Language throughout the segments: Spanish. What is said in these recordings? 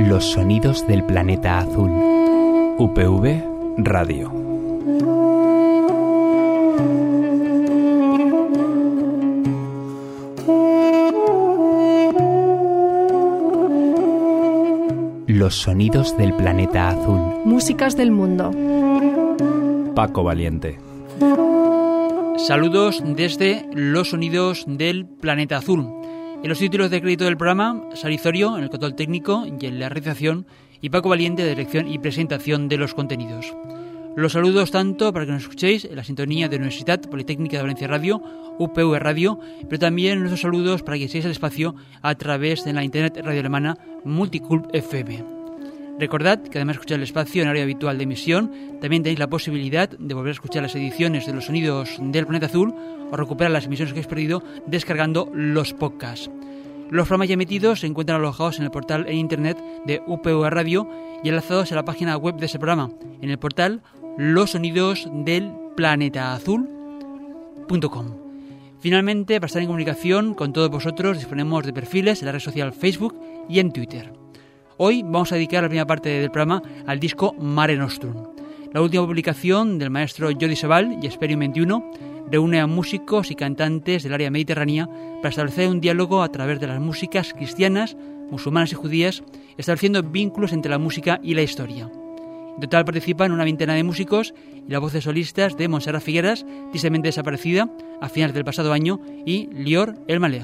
Los sonidos del planeta azul. UPV Radio. Los sonidos del planeta azul. Músicas del mundo. Paco Valiente. Saludos desde Los sonidos del planeta azul. En los títulos de crédito del programa, Sari Zorio en el control técnico y en la realización, y Paco Valiente de dirección y presentación de los contenidos. Los saludos tanto para que nos escuchéis en la sintonía de Universidad Politécnica de Valencia Radio, UPV Radio, pero también nuestros saludos para que seáis al espacio a través de la internet radio alemana Multicult FM. Recordad que además de escuchar el espacio en horario habitual de emisión, también tenéis la posibilidad de volver a escuchar las ediciones de Los sonidos del planeta azul o recuperar las emisiones que habéis perdido descargando los podcasts. Los programas ya emitidos se encuentran alojados en el portal en internet de UPV Radio y enlazados a la página web de ese programa, en el portal losonidosdelplanetaazul.com. Finalmente, para estar en comunicación con todos vosotros, disponemos de perfiles en la red social Facebook y en Twitter. Hoy vamos a dedicar la primera parte del programa al disco Mare Nostrum. La última publicación del maestro Jordi Sabal y Experium 21 reúne a músicos y cantantes del área mediterránea para establecer un diálogo a través de las músicas cristianas, musulmanas y judías, estableciendo vínculos entre la música y la historia. En total participan una veintena de músicos y las voces solistas de Montserrat Figueras, tristemente desaparecida a finales del pasado año, y Lior El Malech.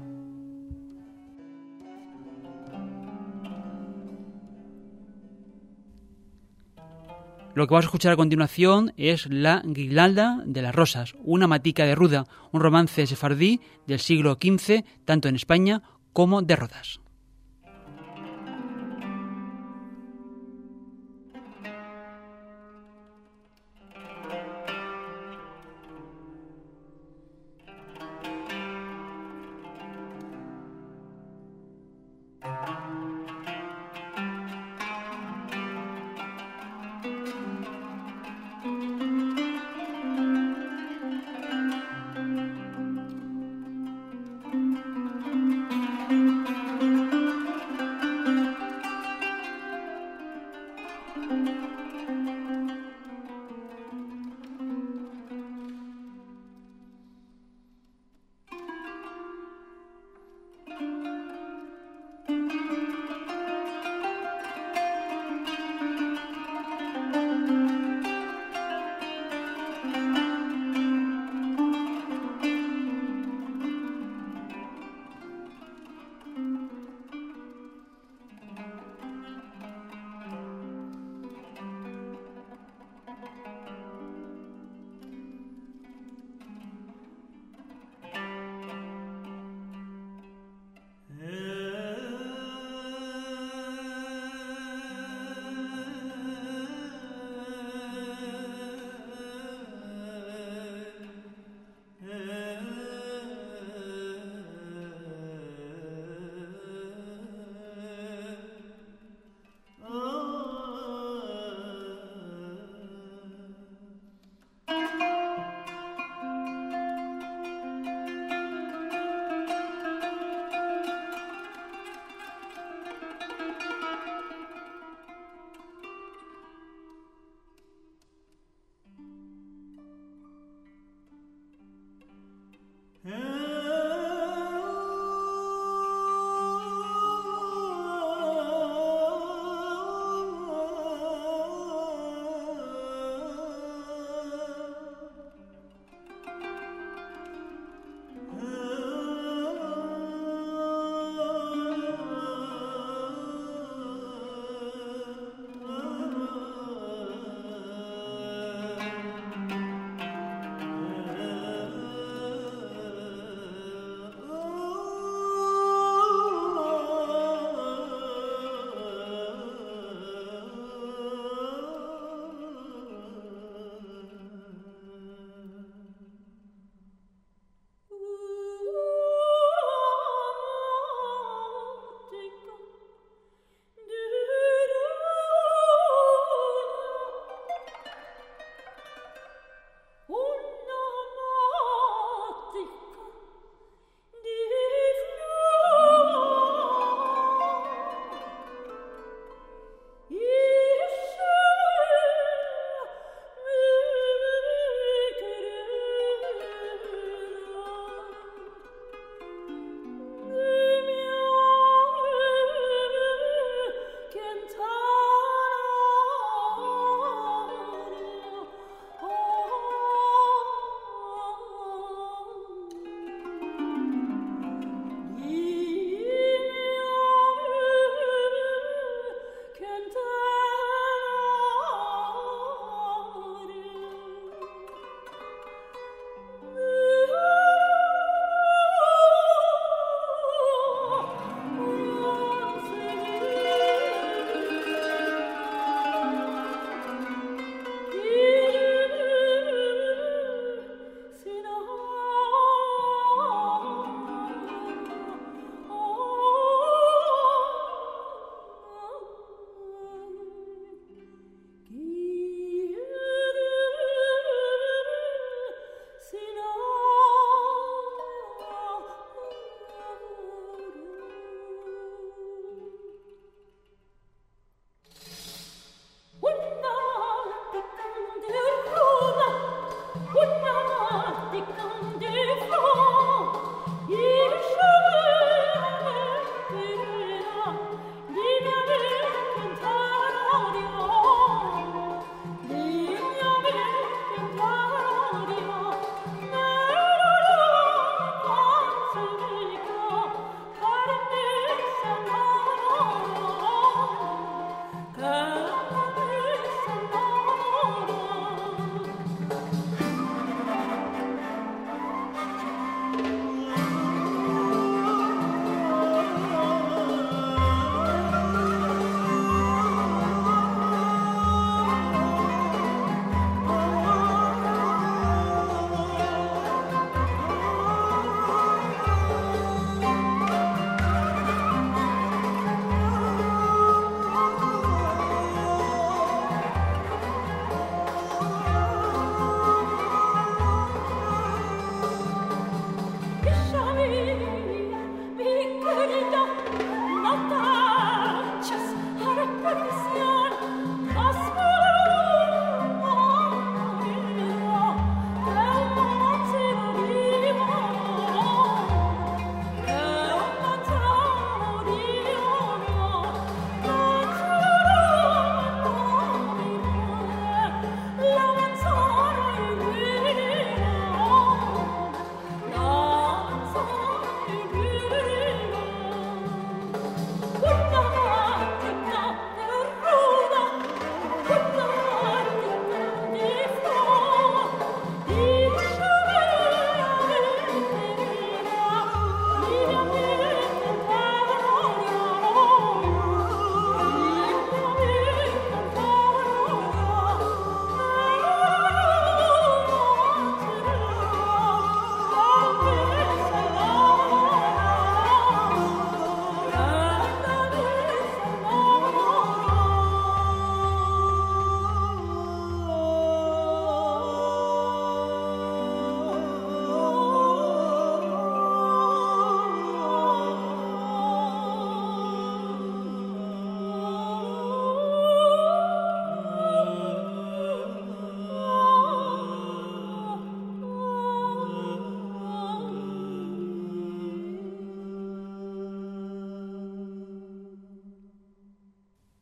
Lo que vamos a escuchar a continuación es La Guirnalda de las Rosas, una matica de Ruda, un romance sefardí del siglo XV, tanto en España como de Rodas.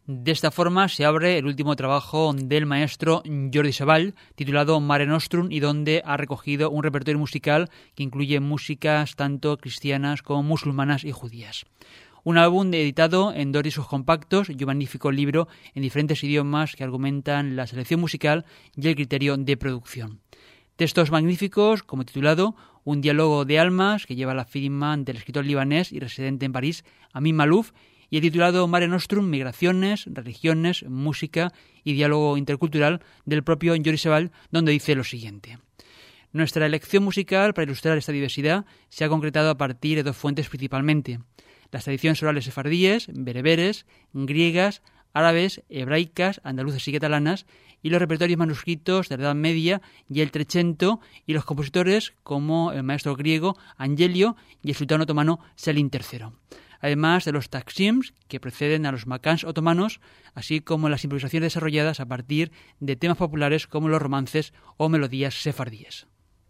De esta forma se abre el último trabajo del maestro Jordi Savall, titulado Mare Nostrum, y donde ha recogido un repertorio musical que incluye músicas tanto cristianas como musulmanas y judías. Un álbum editado en 2 discos compactos y un magnífico libro en diferentes idiomas que argumentan la selección musical y el criterio de producción. Textos magníficos, como titulado Un diálogo de almas, que lleva la firma del escritor libanés y residente en París, Amin Malouf, y el titulado Mare Nostrum, Migraciones, Religiones, Música y Diálogo Intercultural, del propio Jordi Savall, donde dice lo siguiente. Nuestra elección musical para ilustrar esta diversidad se ha concretado a partir de 2 fuentes principalmente: las tradiciones orales sefardíes, bereberes, griegas, árabes, hebraicas, andaluces y catalanas, y los repertorios manuscritos de la Edad Media y el Trecento, y los compositores como el maestro griego Angelio y el sultán otomano Selim III. Además de los taksims que preceden a los makans otomanos, así como las improvisaciones desarrolladas a partir de temas populares como los romances o melodías sefardíes.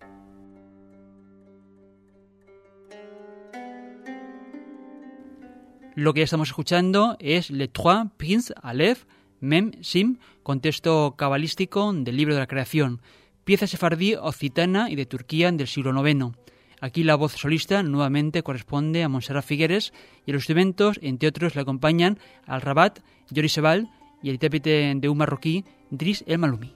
Lo que ya estamos escuchando es Les Trois Princes Aleph, Mem, Sim, contexto cabalístico del libro de la creación, pieza sefardí occitana y de Turquía del siglo IX. Aquí la voz solista nuevamente corresponde a Montserrat Figueres y los instrumentos, entre otros, le acompañan al rabat Jordi Savall y el intérprete de un marroquí, Driss El Maloumi.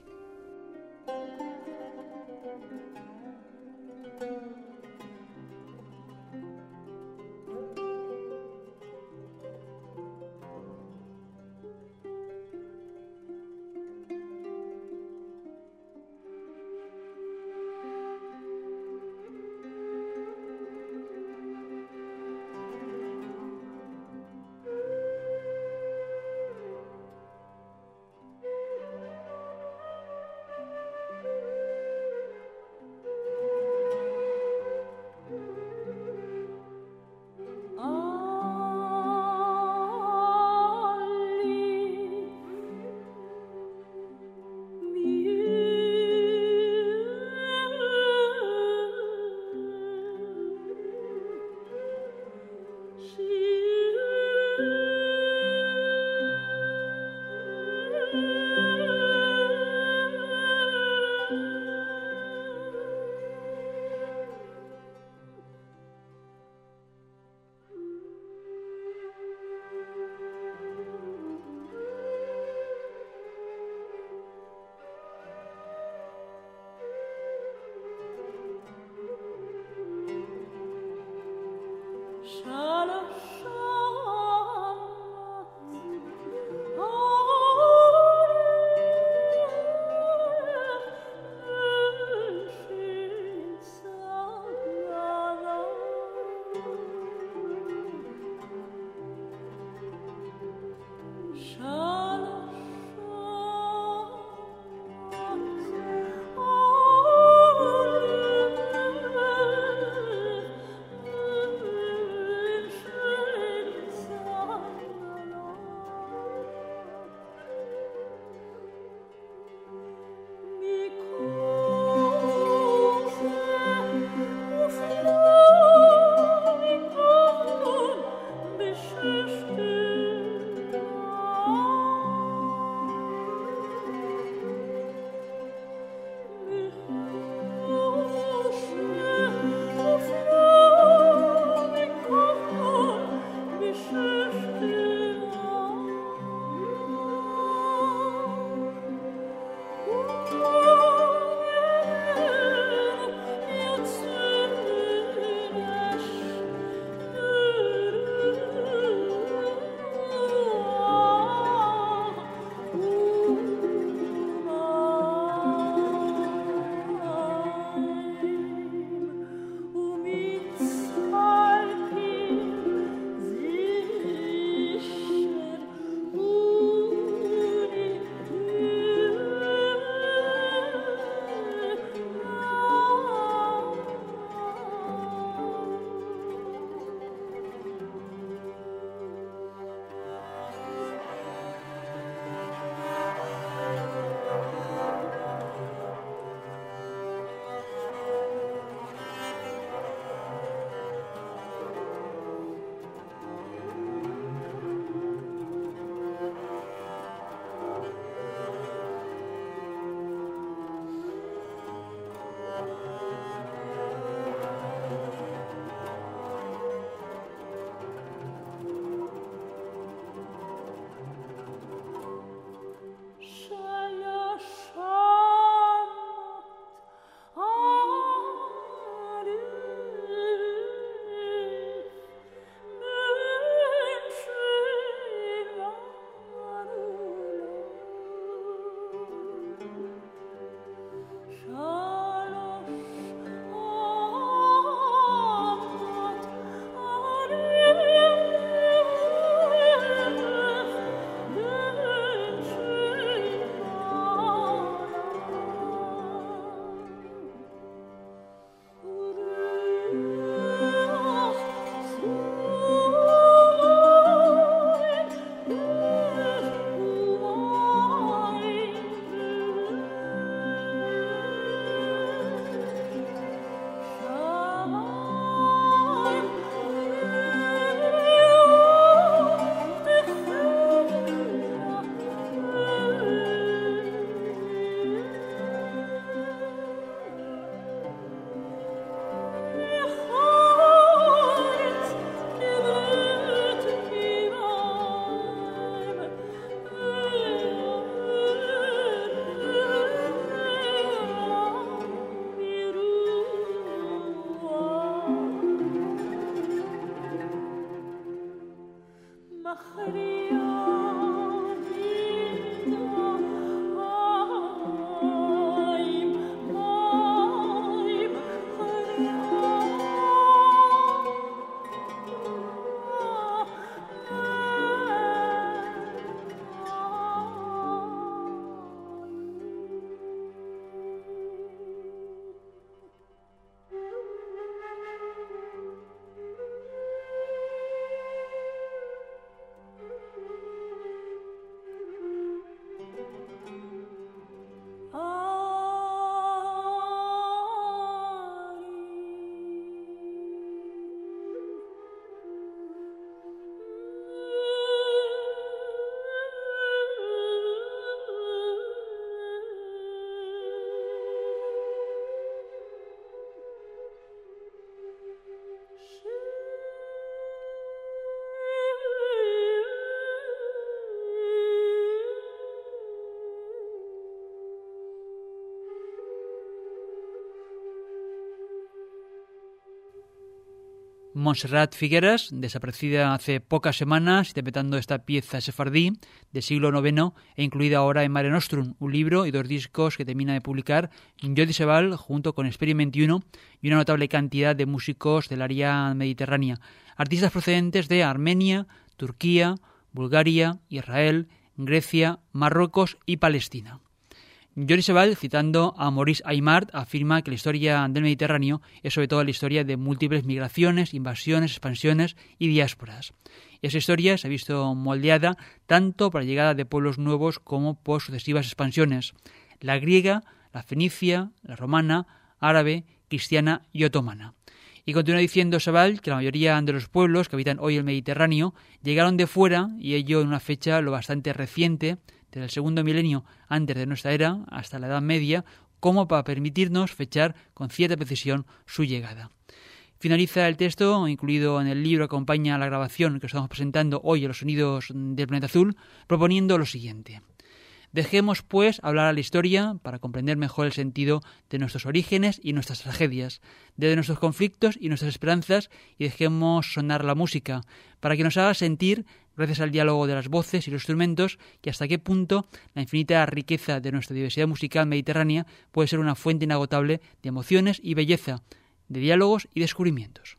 Montserrat Figueras, desaparecida hace pocas semanas, interpretando esta pieza sefardí del siglo IX e incluida ahora en Mare Nostrum, un libro y 2 discos que termina de publicar Jordi Sebald junto con Experiment 21 y una notable cantidad de músicos del área mediterránea, artistas procedentes de Armenia, Turquía, Bulgaria, Israel, Grecia, Marruecos y Palestina. Jordi Sebald, citando a Maurice Aymard, afirma que la historia del Mediterráneo es sobre todo la historia de múltiples migraciones, invasiones, expansiones y diásporas. Esa historia se ha visto moldeada tanto por la llegada de pueblos nuevos como por sucesivas expansiones: la griega, la fenicia, la romana, árabe, cristiana y otomana. Y continúa diciendo Sebald que la mayoría de los pueblos que habitan hoy el Mediterráneo llegaron de fuera, y ello en una fecha lo bastante reciente, desde el segundo milenio antes de nuestra era hasta la Edad Media, como para permitirnos fechar con cierta precisión su llegada. Finaliza el texto, incluido en el libro que acompaña a la grabación que estamos presentando hoy en los sonidos del planeta azul, proponiendo lo siguiente. Dejemos, pues, hablar a la historia para comprender mejor el sentido de nuestros orígenes y nuestras tragedias, de nuestros conflictos y nuestras esperanzas, y dejemos sonar la música, para que nos haga sentir, gracias al diálogo de las voces y los instrumentos, que hasta qué punto la infinita riqueza de nuestra diversidad musical mediterránea puede ser una fuente inagotable de emociones y belleza, de diálogos y descubrimientos.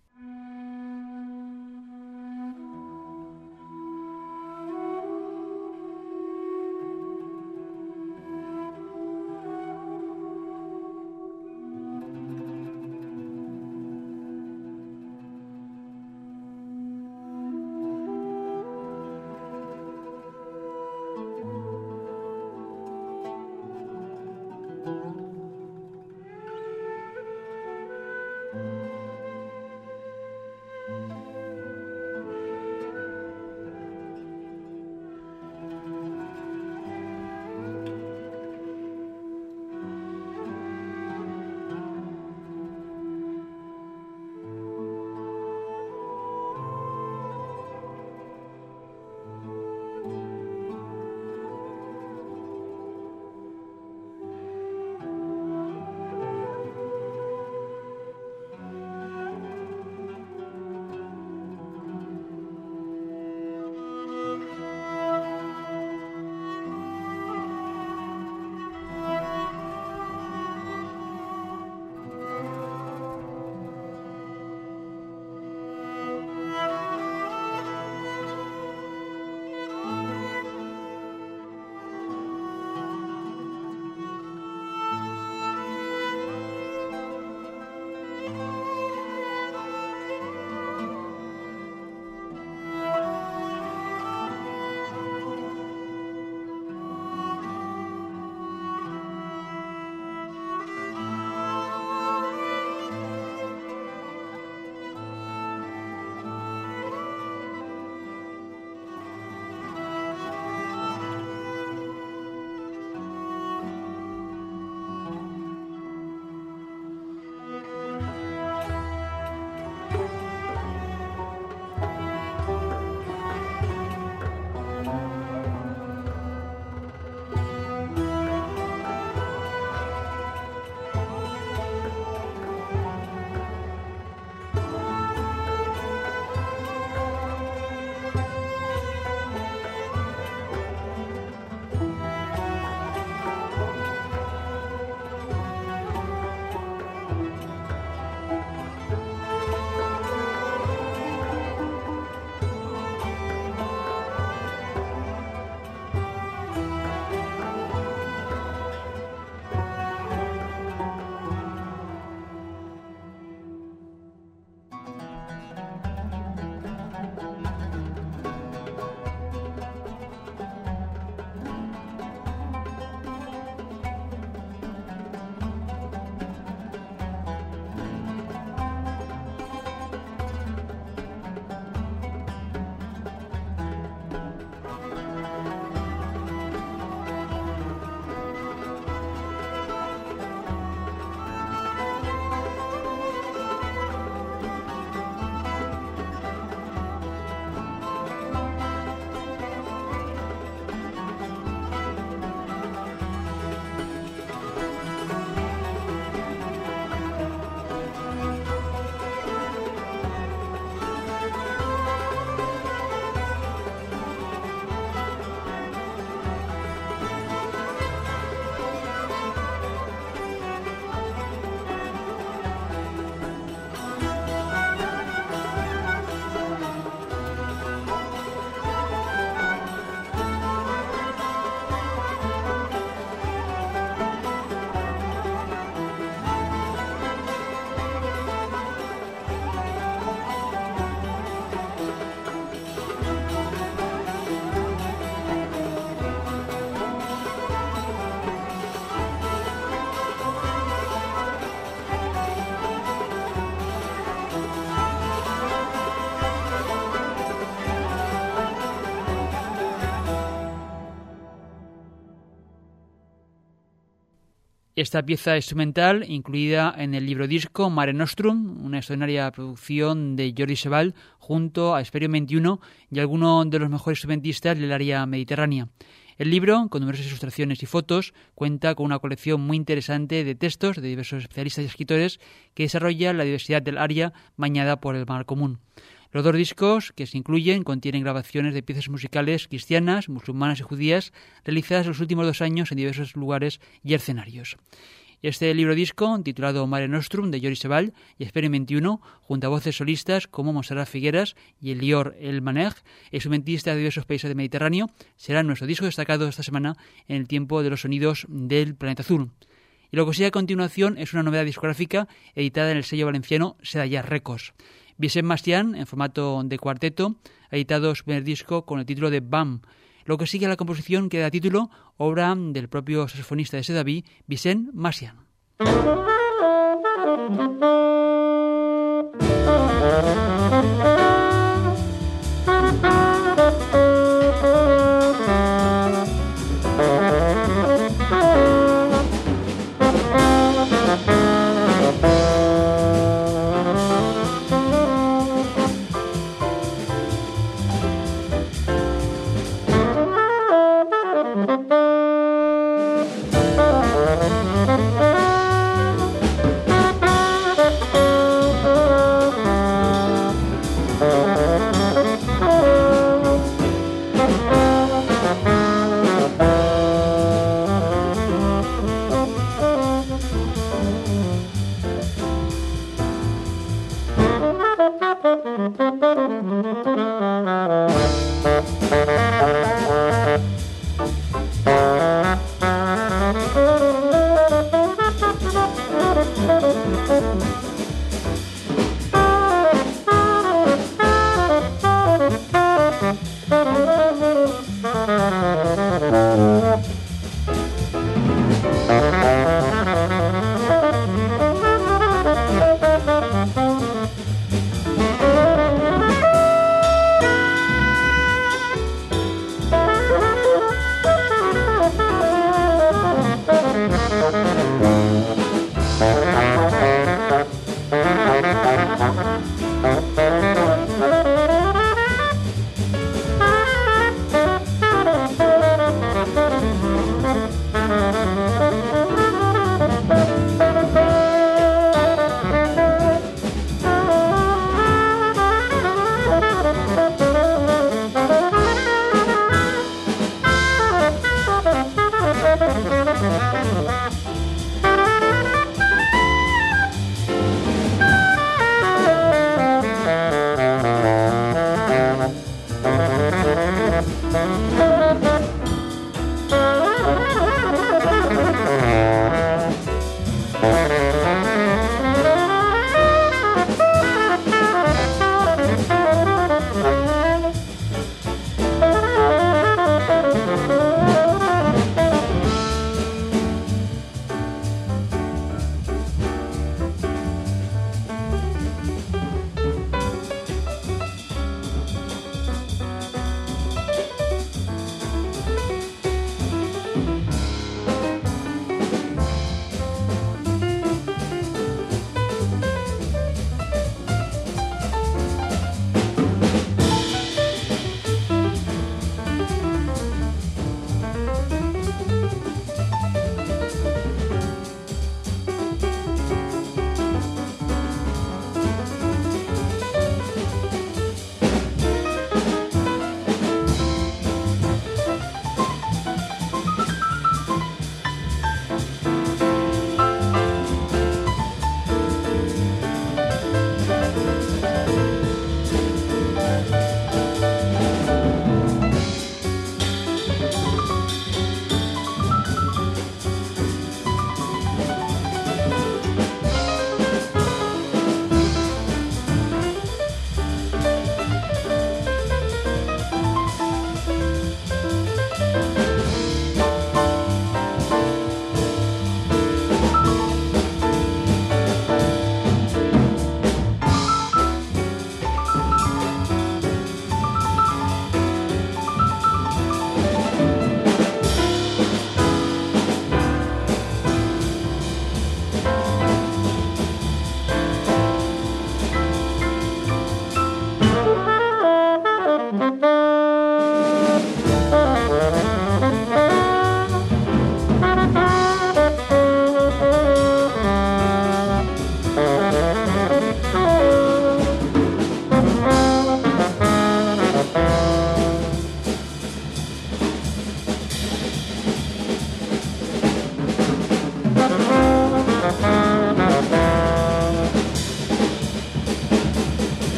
Esta pieza instrumental, incluida en el libro disco Mare Nostrum, una extraordinaria producción de Jordi Sebald, junto a Hesperion 21 y algunos de los mejores instrumentistas del área mediterránea. El libro, con numerosas ilustraciones y fotos, cuenta con una colección muy interesante de textos de diversos especialistas y escritores que desarrolla la diversidad del área bañada por el mar común. Los 2 discos que se incluyen contienen grabaciones de piezas musicales cristianas, musulmanas y judías realizadas en los últimos 2 años en diversos lugares y escenarios. Este libro disco, titulado Mare Nostrum, de Jordi Sebald y Hesperion 21, junto a voces solistas como Montserrat Figueras y Elior El Maneg, instrumentistas de diversos países del Mediterráneo, será nuestro disco destacado esta semana en el tiempo de los sonidos del Planeta Azul. Y lo que sigue a continuación es una novedad discográfica editada en el sello valenciano Sedallar Records. Vicent Mastián, en formato de cuarteto, ha editado su primer disco con el título de BAM. Lo que sigue a la composición que da título, obra del propio saxofonista de Sedaví, Vicent Mastián.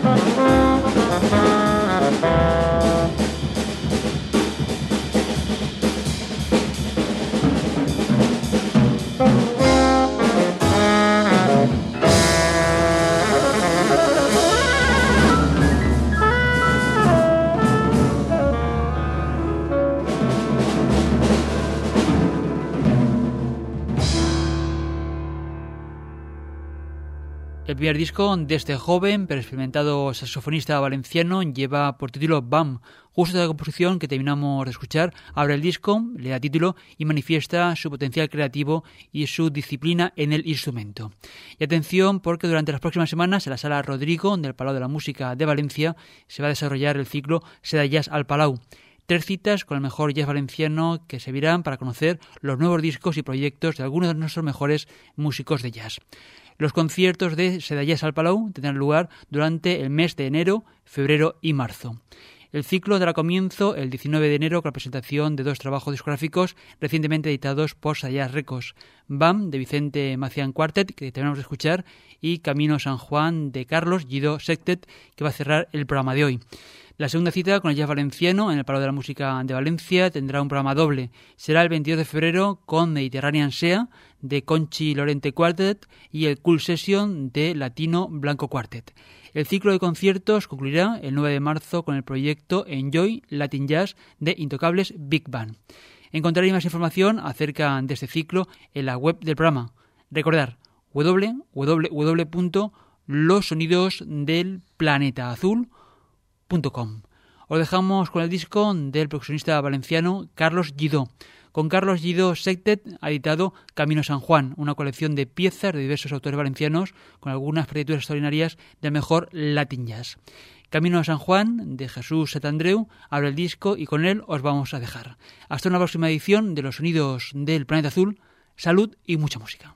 El primer disco de este joven pero experimentado saxofonista valenciano lleva por título BAM. Justo la composición que terminamos de escuchar abre el disco, le da título y manifiesta su potencial creativo y su disciplina en el instrumento. Y atención, porque durante las próximas semanas en la Sala Rodrigo del Palau de la Música de Valencia se va a desarrollar el ciclo Seda Jazz al Palau. 3 citas con el mejor jazz valenciano que servirán para conocer los nuevos discos y proyectos de algunos de nuestros mejores músicos de jazz. Los conciertos de Seda Jazz al Palau tendrán lugar durante el mes de enero, febrero y marzo. El ciclo dará comienzo el 19 de enero con la presentación de 2 trabajos discográficos recientemente editados por Seda Jazz Records: BAM de Vicente Macián Quartet, que terminamos de escuchar, y Camino San Juan de Carlos Guidó Sextet, que va a cerrar el programa de hoy. La segunda cita con el jazz valenciano en el Palau de la Música de Valencia tendrá un programa doble. Será el 22 de febrero con Mediterranean Sea de Conchi Lorente Quartet y el Cool Session de Latino Blanco Quartet. El ciclo de conciertos concluirá el 9 de marzo con el proyecto Enjoy Latin Jazz de Intocables Big Band. Encontraréis más información acerca de este ciclo en la web del programa. Recordar www.losonidosdelplanetaazul.com. Os dejamos con el disco del percusionista valenciano Carlos Guidó. Con Carlos Guidó Sextet ha editado Camino San Juan, una colección de piezas de diversos autores valencianos con algunas partituras extraordinarias del mejor Latin Jazz. Camino San Juan, de Jesús Santandreu, abre el disco y con él os vamos a dejar. Hasta una próxima edición de Los Sonidos del Planeta Azul. Salud y mucha música.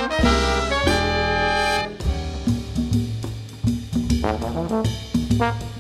Bye.